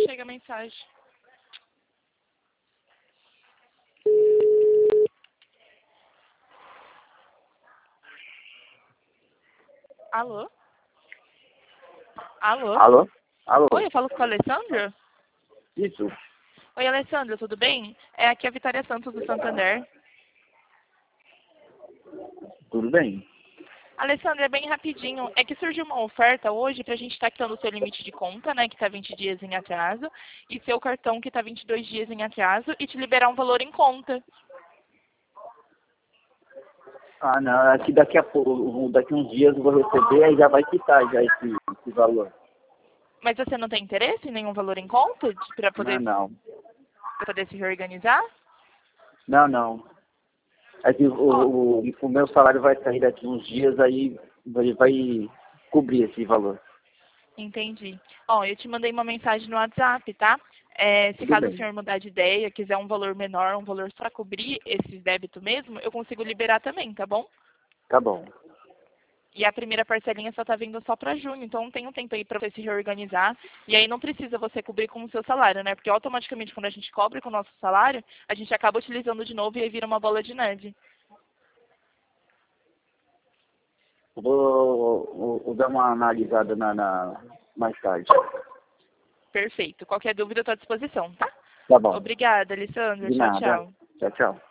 chega a mensagem. Alô? Alô? Alô? Alô? Oi, eu falo com a Alessandra? Isso. Oi, Alessandra, tudo bem? Aqui é a Vitória Santos do Santander. Tudo bem? Alessandra, é bem rapidinho. É que surgiu uma oferta hoje pra gente estar quitando o seu limite de conta, né, que tá 20 dias em atraso, e seu cartão que tá 22 dias em atraso, e te liberar um valor em conta. Ah, não. Aqui daqui a pouco, daqui uns dias eu vou receber, aí já vai quitar já esse valor. Mas você não tem interesse em nenhum valor em conta para Não, não. poder se reorganizar? Não, não. É que Ó, o meu salário vai sair daqui uns dias, aí ele vai cobrir esse valor. entendi. Ó, eu te mandei uma mensagem no WhatsApp, tá? Se Tudo caso o bem. senhor mudar de ideia, quiser um valor menor, um valor só para cobrir esses débitos mesmo, eu consigo liberar também, tá bom? Tá bom. E a primeira parcelinha só tá vindo só para junho, então tem um tempo aí para você se reorganizar. E aí não precisa você cobrir com o seu salário, né? Porque automaticamente quando a gente cobre com o nosso salário, a gente acaba utilizando de novo e aí vira uma bola de neve. Eu vou dar uma analisada mais tarde. Perfeito. Qualquer dúvida eu tô à disposição, tá? Tá bom. Obrigada, Alessandra. De Tchau, nada. tchau. Tchau, tchau.